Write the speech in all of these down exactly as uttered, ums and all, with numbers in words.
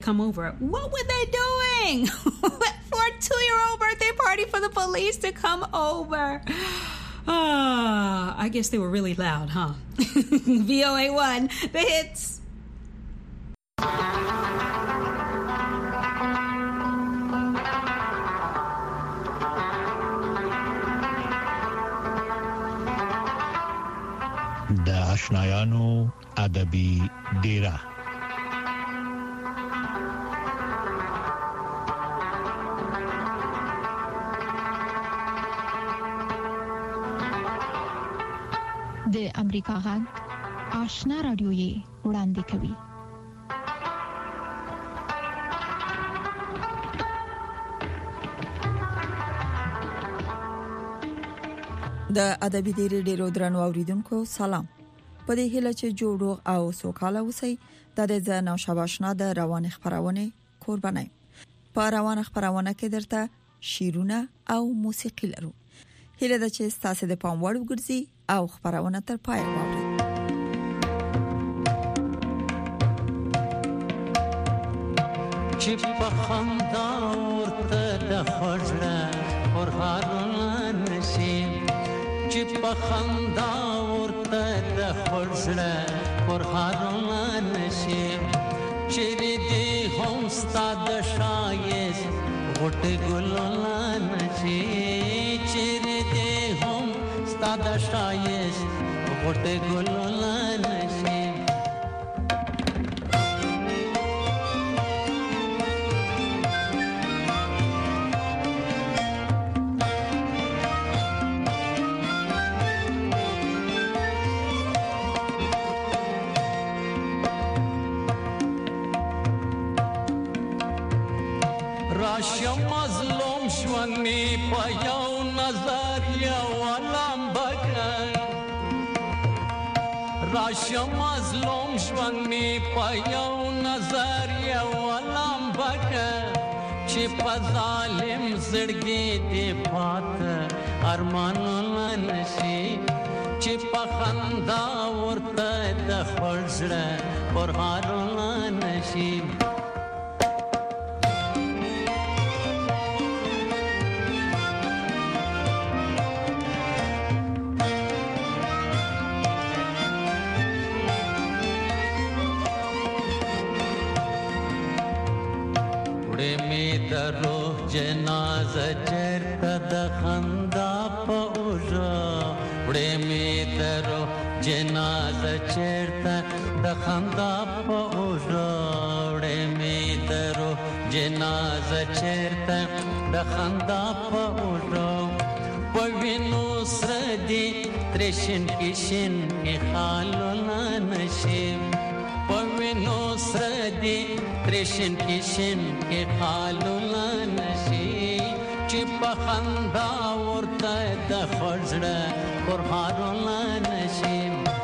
come over. What were they doing? For a two-year-old birthday party for the police to come over. Ah, I guess they were really loud, huh? V O A one, the hits. د آشنایانو ادبي ډیره. د امریکا غږ آشنا رادیو یې وړاندې کوي. د ادبي ډیره ډیرو درنو اوریدونکو سلام. په دې هیله چې جوړو او سوکاله اوسئ. د دې ځناو شباشنا د روان خبرونه قربانای. په روان خبرونه کې درته شیرونه او موسیقي لرو. هیله ده چې تاسو د پام وړ وګرځي او خبرونه تر پای واورئ. چې په خندا ورته د خړه قرهارونه نشي، چې په خندا ورته د خړه قرهارونه نشي، چې دې هم ستاد شایست غټ ګلونه نشي، چې دې هم ستاد شایست غټ ګلونه نشي. راشم مظلوم شونی په یو نظر یو علم بکن، راشم مظلوم شونی په یو نظر یو علم بکن، چې په ظالم زړګي دې پات ارمانونه نشي، چې په خندا ورته د خړزړه قرهارونه نشي. روح جنازه چرته د خندا په اوجا، وړې می ترو جنازه چرته د خندا په اوجا، وړې می ترو جنازه چرته د خندا په اوجا، په وینو سره دې ترشن کشن کې خالونه نشي، په وینو سره دې ترشن کشن کې خالونه نشي، چې په خندا ورته د خړزړه قرهارونه نشي.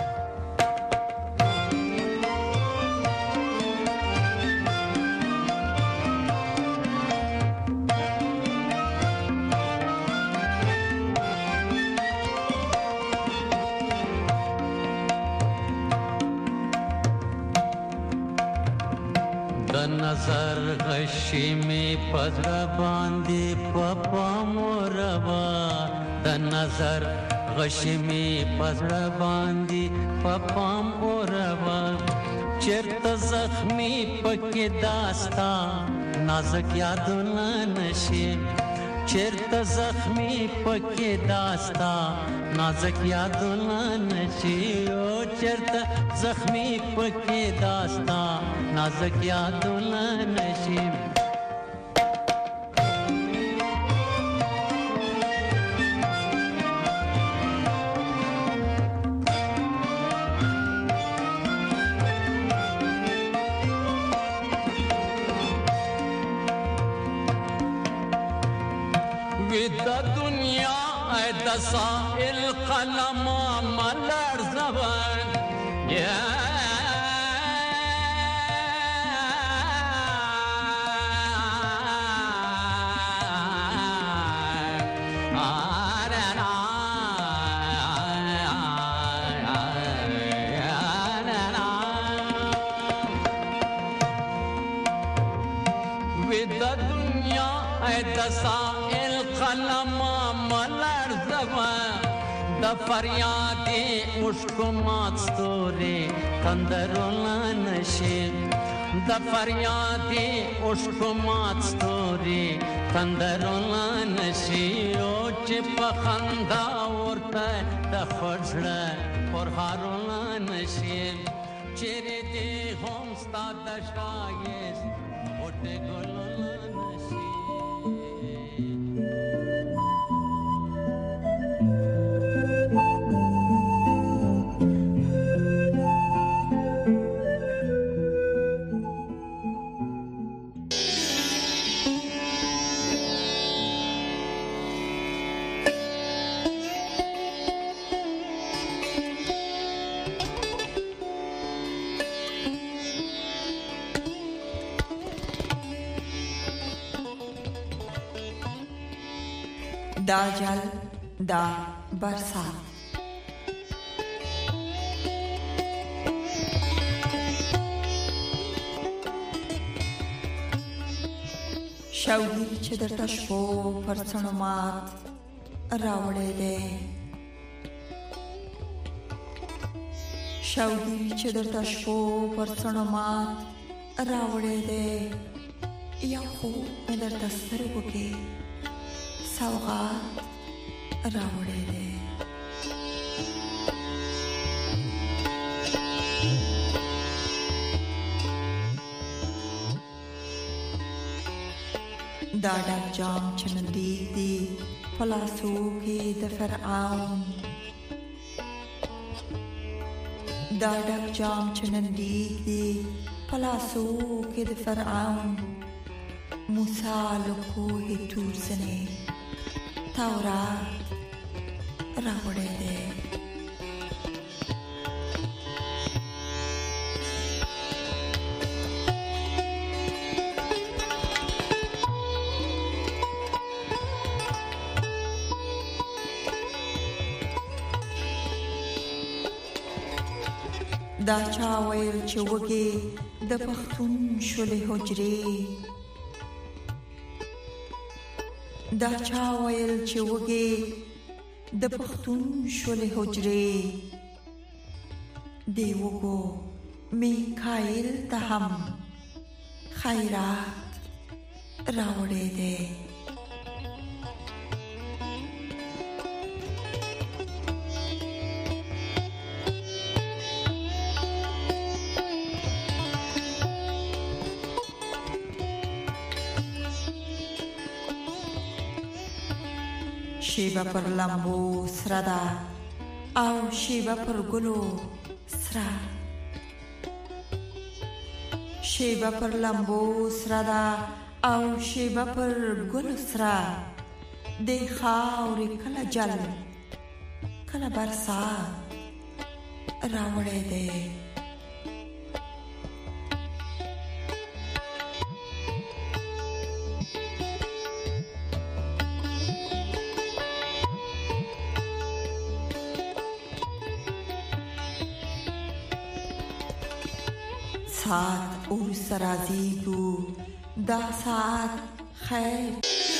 نظر غشی می پزړه باندې پپا موروا، د نظر غشی می پزړه باندې پپا موروا، چرته زخمی پکې داستا نازک یادونه نشي، چرته زخمی پکې داستا نازک یادونه نشي، او چرته زخمی پکې داستا نازک یادونه نشي. ودا دنیا اې د سائل قلم ملر زبان یا ودا دنیا ای دسائل قلم ملرزوا د فریاد مشکمات ستوري تندرول نشي د فریاد مشکمات ستوري تندرول نشي او چې په خندا ورته د خړړه پر هارول نشي چیرې دې هم ستاد شایست اوټه ګل نشي دا جل دا برسات شاودی چې درته شپو پر څڼو مات راوړې ده شاودی چې درته شپو پر څڼو مات راوړې ده یا خو مې درته سترګو کې سوغات راوړې ده دا ډک جام چې نندي دي پلاسو کې د فرعون دا ډک جام چې نندي دي پلاسو کې د فرعون موسی له کوه تور سنې تورات راوړې ده دا چا ویل چې وږي د پښتون شولې حجرې دا چا ویل چې وږي د پښتون شولې حجرې دی وګو میکائیل ته هم خیرات راوړې ده شیبه پر لمبو سره ده او شیبه پر ګلو سره شیبه پر لمبو سره ده او شیبه پر ګلو سره د خاورې کله جل کله برسات راوړې ده ساعت اور سرازی تو دا ساعت خیر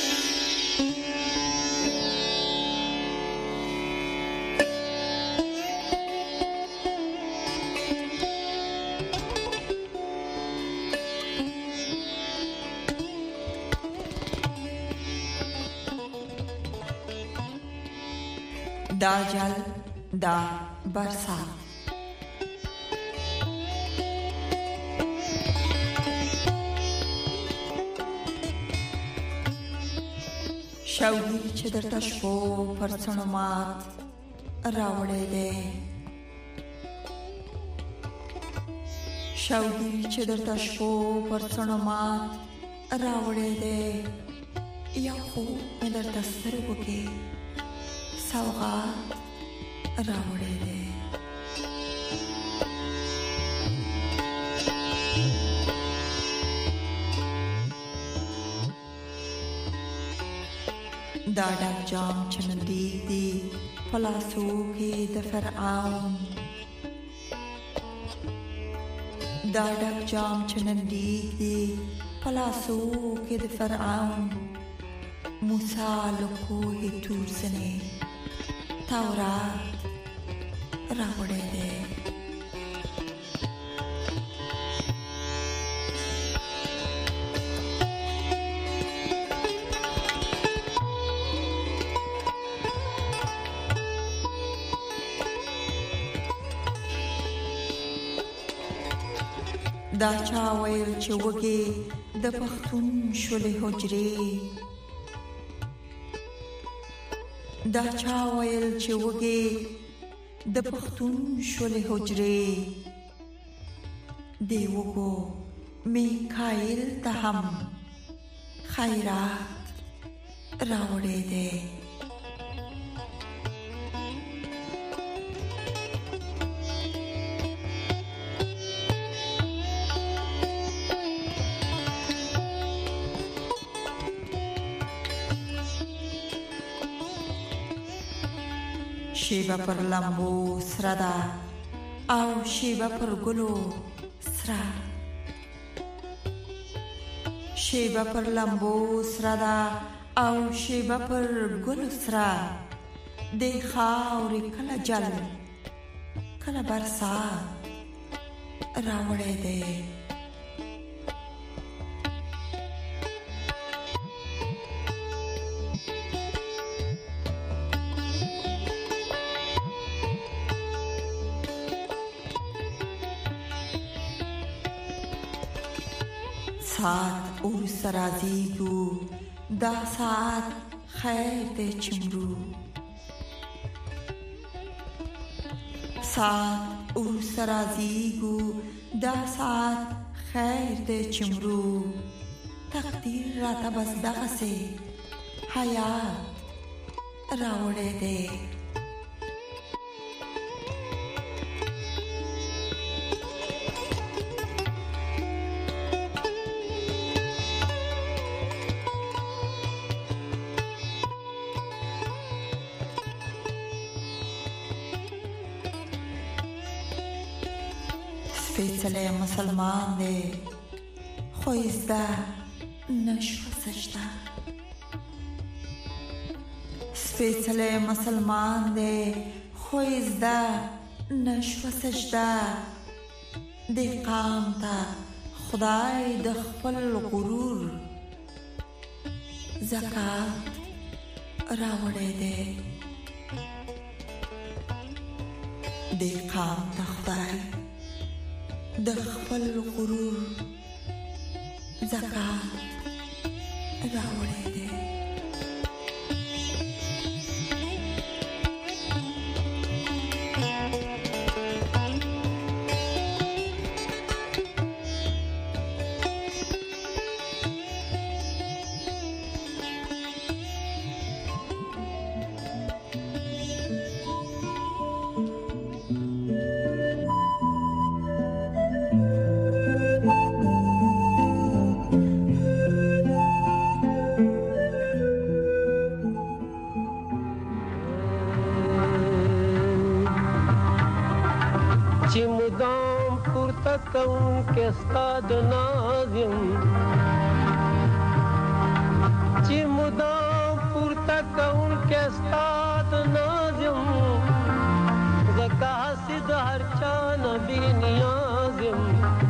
دا جل دا برسات شاودی چې درته شپو پر څڼو مات راوړې ده شاودی چې درته شپو پر څڼو مات راوړې ده یا خو مې درته سترګو کې سوغات راوړې ده دا ډک جام چې نندي دي پلاسو کې د فرعون دا ډک جام چې نندي دي پلاسو کې د فرعون موسی له کوه تور څنې تورات راوړی دی. دا چا ویل چې وږي د پښتون شولې حجرې، دا چا ویل چې وږي د پښتون شولې حجرې، دی وګو میکائیل ته هم خیرات راوړی دی. شیبه پر لمبو سره ده او شیبه پر ګلو سره، شیبه پر لمبو سره ده او شیبه پر ګلو سره، د خاورې کله جل کله برسات راوړی دی. ساعت اور سرازیگو دا ساعت خیر دے چمرو، ساعت اور سرازیگو دا ساعت خیر دے چمرو، تقدیر راتا بس دغه سے حیات راوڑے دے. سپیڅلی مسلمان دی خو ازده نشو سجده، سپیڅلی مسلمان دی خو ازده نشو سجده، دی قام ته خدای د خپل غرور زکات راوړی دی. دی قام ته خدای د خپل غرور زکات راوړی دی. کون کے استاد نازم چی مدام پورتا کون کے استاد نازم زکا حسد ہر چان بی نیازم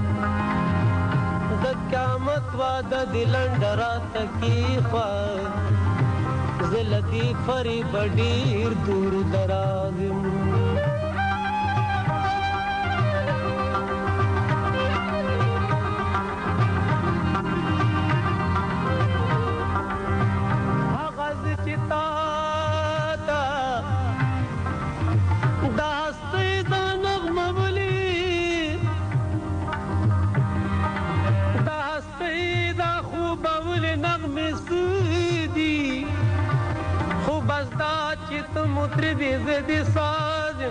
زکامت وعدہ دلنڈرا تکی خواه زلطی فری بڑیر دور درازم مطربی زدی سازم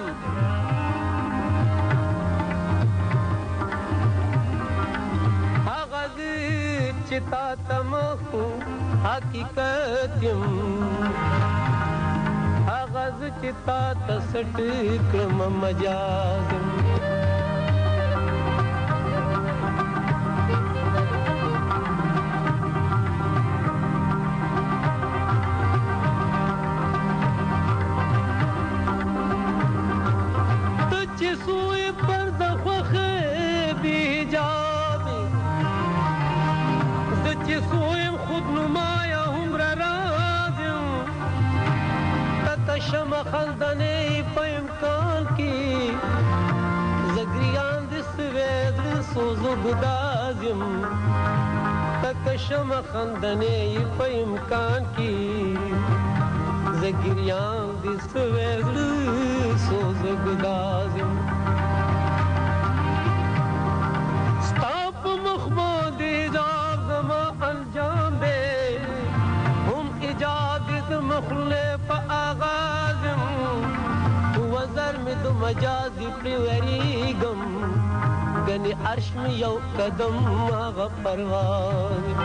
آغاز چتا تمخو حقیقتیم آغاز چتا تسٹ کرم مجازم زګدازم تکشم خندنې په امکان کې زګریان دې سوېړ سو زګدازم ستاپ مخمود ایجاد زما انجام دے هم ایجاد مخلے پا آغازم وزر میں دو مجازی پریوریگم گنی عرش میں یو قدم آغا پروازم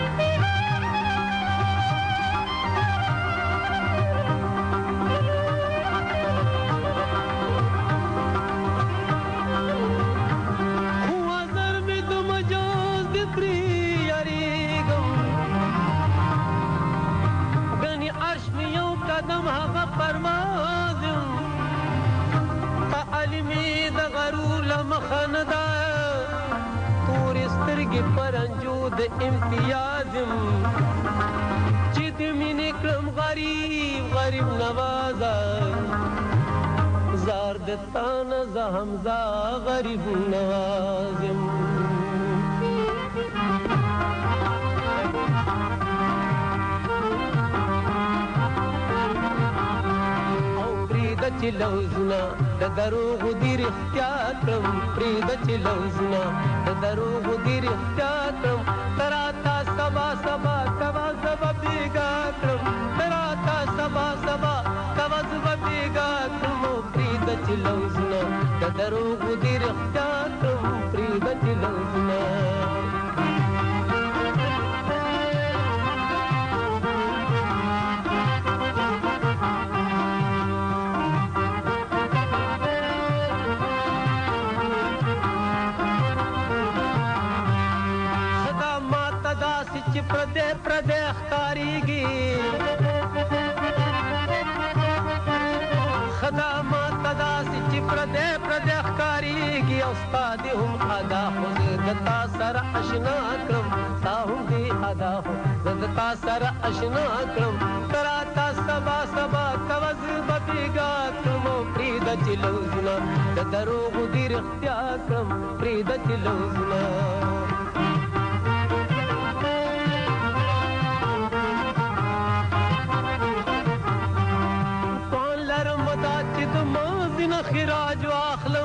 قدم هغه پروازم تعلیمی د غرور لمخندا تور سترګې پرنجو د امتیازم چې د مینې کړم غریب غریب نوازا زار د تانه زه همزه غریب نوازم چې لوزنا د دروغ دی رښتیا کړم پرېږده چې لوزنا د دروغ دی رښتیا کړم تراتا سبا سبا کوا زبا بیګا کړم تراتا سبا سبا کوا زبا بیګا کړم پرېږده چې لوزنا د دروغ دی رښتیا کړم پرېږده چې لوزنا پردے پردے اختاریگی خدامات تداسی چی پردے پردے اختاریگی استادی هم ادا خود دتا سر اشنا کرم تا هم دی ادا خود دتا سر اشنا کرم تراتا سبا سبا کوز ببیگا کرم پرید چلوزنا دروغ دی رختیا کرم پرید چلوزنا خراج واخلم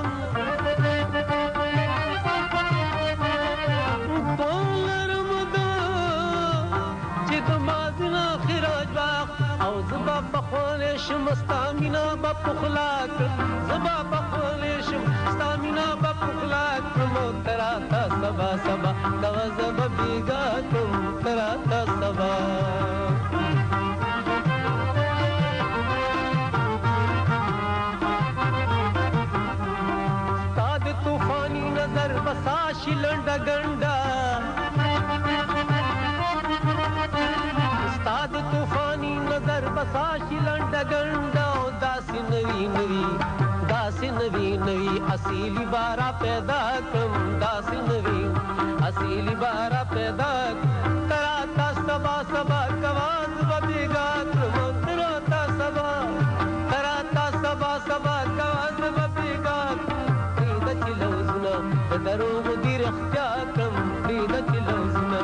طولرم دا چې د مازنا خراج واخ او زبا بخولشم استامینا بپخلاک زبا بخولشم استامینا بپخلاک مو تراتا سبا سبا دوا زبا بیگا کم تراتا سبا بساشی لنڈا گنڈا استاد طوفانی نظر بساشی لنڈا گنڈا داسی نوی نوی داسی نوی نوی اصیلی بارا پیدا کم داسی نوی اصیلی بارا پیدا تراتا سبا سبا کواز ببیگا کرم تراتا سبا تراتا سبا سبا کواز ببیگا پریدہ چلوزنا دروغ دی رختیا کم پریدہ چلوزنا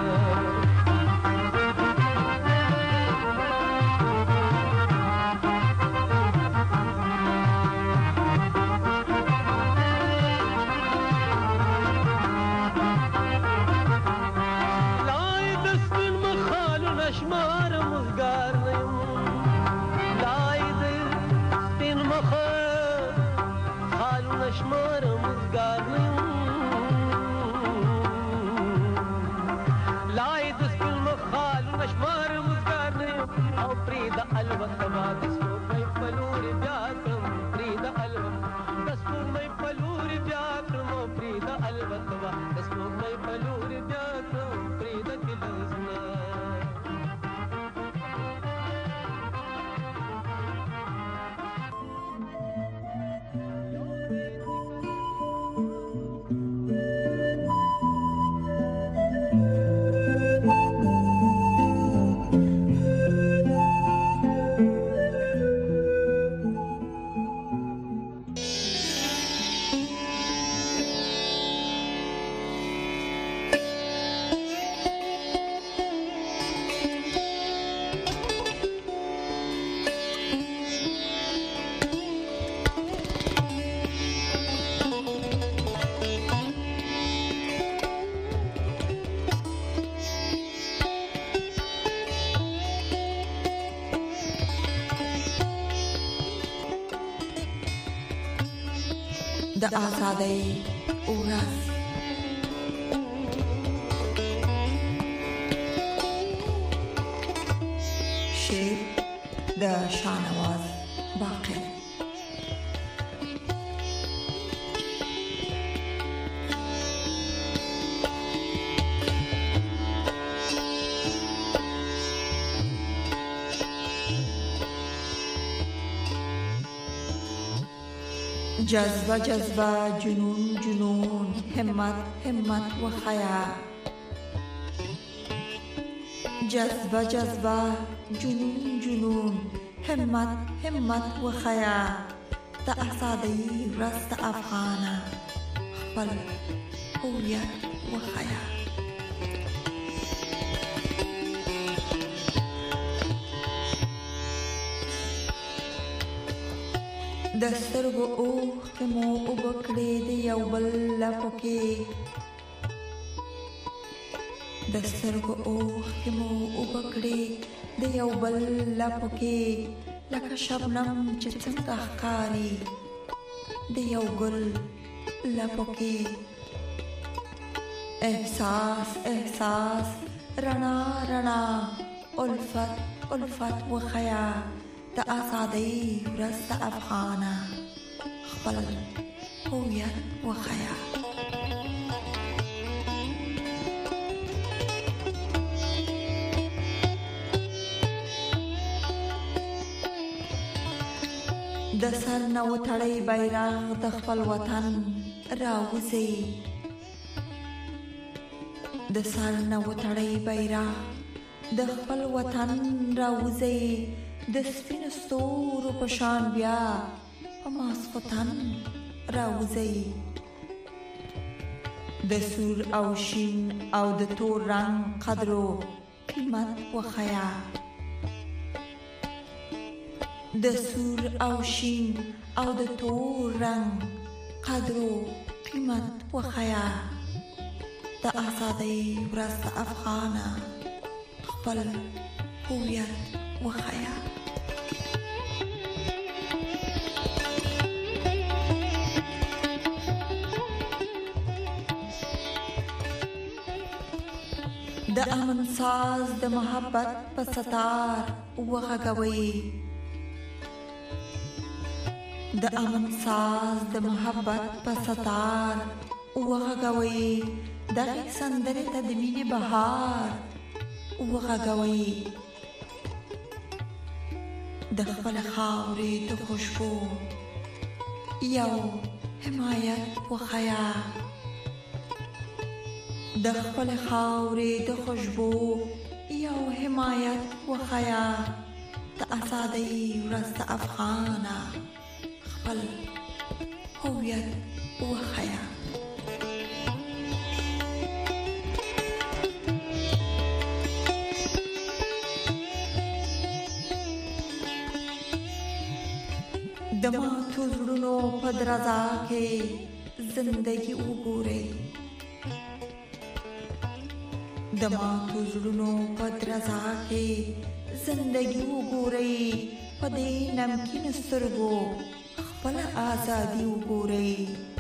لای دسپین مخالو نشمار مزگار نیم لای دسپین مخالو نشمار مزگار نیم نشمار مزگار نیم او پرید الوت ما دسپور مئی پلور بیا کرم پرید الوت دسپور مئی پلور بیا کرم او پرید الوت ما دسپور مئی پلور بیا کرم پرید کلوزنا د آزادۍ ورځ. شعر د شاهنواز باقر. جذبه جذبه جنون جنون همت همت و خیا. جذبه جذبه جنون جنون همت همت و خیا. د آزادۍ ورځ د افغانه خپل هویت و خیا. د سترګو اوښکې مو اوبه کړې د یو بل لپو کې. د سترګو اوښکې مو اوبه کړې د یو بل لپو کې. لکه شبنم چې څنګه ښکاري د یو ګل لپو کې. احساس احساس رڼا رڼا الفت الفت و خیا. د آزادۍ ورځ د افغانه خپل هویت و خیا. د سر نه وتړی بیرغ د خپل وطن راوځي. د سر نه وتړی بیرغ د خپل وطن راوځي. د سپین ستورو په شان بیا په ماسخوتن راوځي. د سور او شین او د تور رنگ قدرو قیمت و خیا. د سور او شین او د تور رنگ قدرو قیمت و خیا. د آزادۍ ورځ د افغانه خپل هویت و خیا. د امن ساز د محبت په ستار وغږوي. د امن ساز د محبت په ستار وغږوي. دغه سندرې ته د مینې بهار وغږوي. د خپل خاورې د خوشبو یو حمایت و خیا. د خپل خاورې د خوشبو یو حمایت و خیا. د آزادۍ ورځ د افغانه خپل هویت و خیا. د ماتو زړونو په درزا کې زندگی وګورئ. د ماتو زړونو په درزا کې زندگی وګورئ. په دې نمکین سترګو خپل آزادي وګورئ.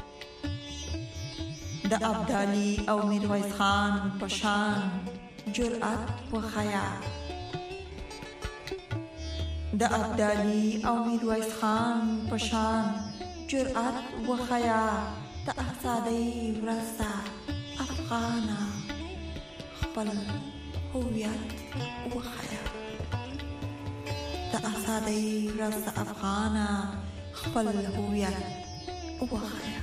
د ابدالي او میرویس خان په شان جرأت و خیا. د ابدالي او میرویس خان په شان جرأت و خیا. د آزادۍ ورځ د افغانه خپل هویت و خیا. د آزادۍ ورځ د افغانه خپل هویت و خیا.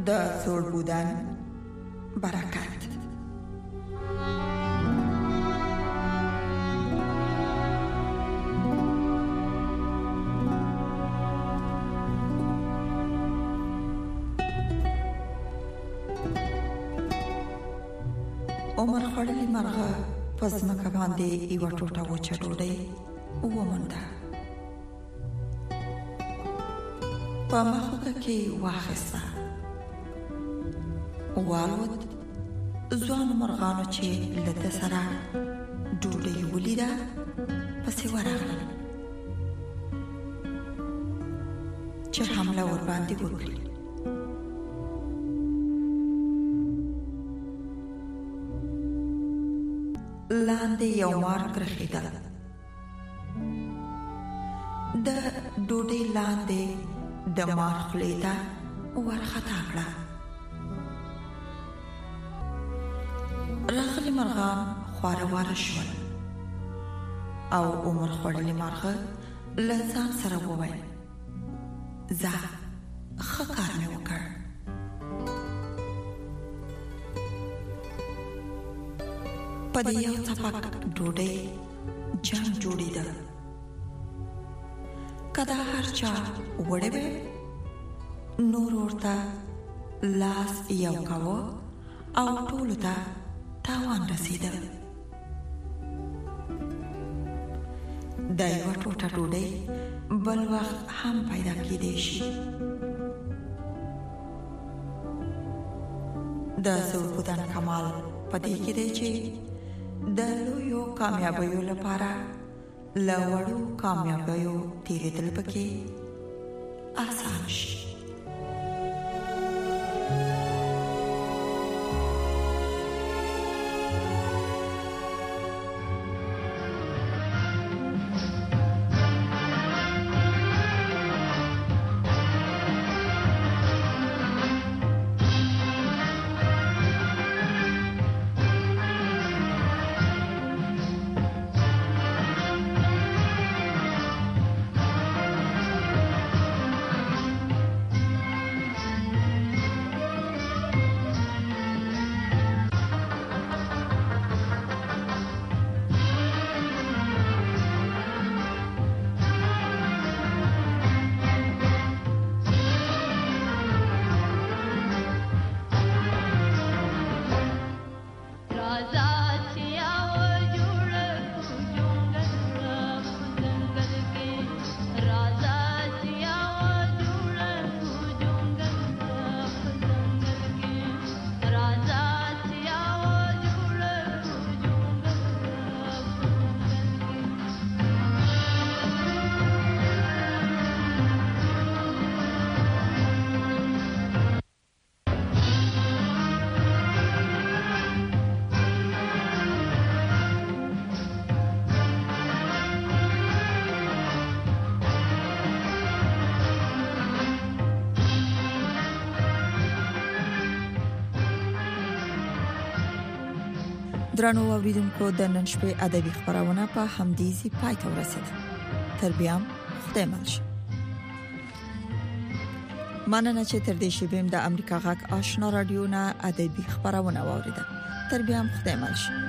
د زوړ بودن برکت. عمر خړلې مرغه پس مکه باندې یو ټوټه وچه ډوډۍ ومنده. په مخه کې واخسته والوت. ځوان مرغانو چې لته سره ډوډۍ ولیده پسې ورغله چې حمله ور باندې وکړي. لاندې یو مار کرخیدل. د ډوډۍ لاندې د مار خولې ته ورخطا کړه. راغلي مرغان خواره واره شول او عمر خوړلي مرغه له ځان سره وویل زه ښه کار مې وکړ. په دې یو څپک ډوډۍ جنګ جوړېده. کدا هر چا وړې وې نور ورته لاس یو کاوه او ټولو ته تاوان رسیده. د یوه ټوټه ډوډۍ بل وخت هم پیدا کېدی شي. د زوړ بودن کمال په دې کې دی چې د لویو کامیابیو لپاره له وړو کامیابیو تېرېدل پکې آسان شي. درنو اوریدونکو د نن شپې ادبي خبرونه په همدې ځای پای ته ورسېده. تر بیا خدای ملشه. مننه چې تر دې شپې د امریکا غږ آشنا رادیو نه ادبي خبرونه واوریده. تر بیا خدای ملشه.